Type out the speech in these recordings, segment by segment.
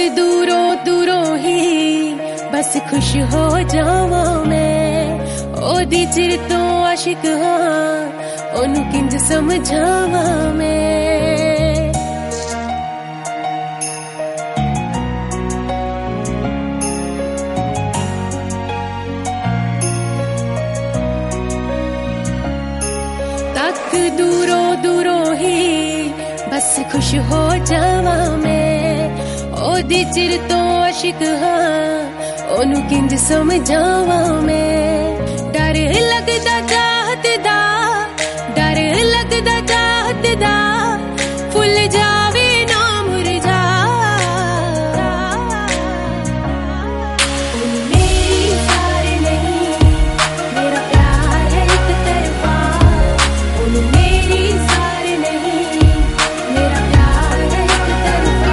दूरों दूरों ही बस खुश हो जावा मैं ओदी चिर तो आशिक हाँ ओनू किंज समझावा मैं तक दूरों दूरों ही बस खुश हो जावा मैं ओदी चिर तो आशिक हाँ ओनू किंज समझावा मैं डर लगदा चाहत दा डर लगदा चाहत दा फुल जावे ना मुरझा मेरी सारे नहीं मेरा प्यार है एक तरफा मेरी सारे नहीं मेरा प्यार है एक तरफा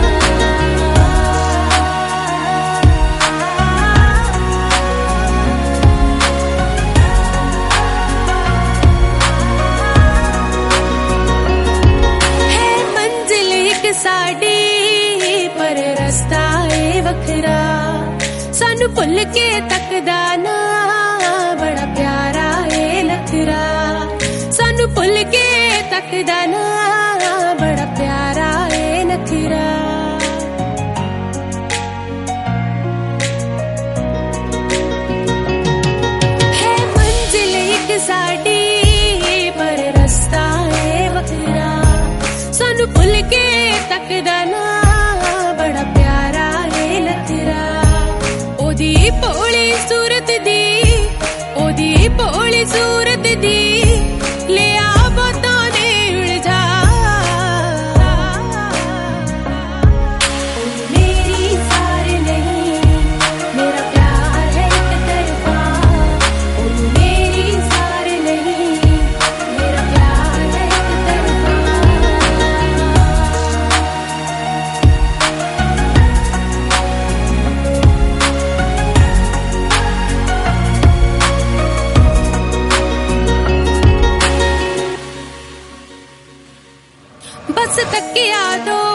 साडी पर रस्ता है वखरा सानू भुल के तकदा ना बड़ा प्यारा है नखरा सानू भुल के तकदा ना बड़ा प्यारा है नखरा है मंजिल एक साडी पर रस्ता है वखरा सानू भुल के तकदा ना बड़ा प्यारा है नखरा ओदी भोली सूरत दी ओदी भोली सूरत दी ले आ बातां दे उलझा मेरी सारे नहीं मेरा प्यार है एक तरफा मेरी सारे नहीं मेरा प्यार है एक तरफा बस तकिया दो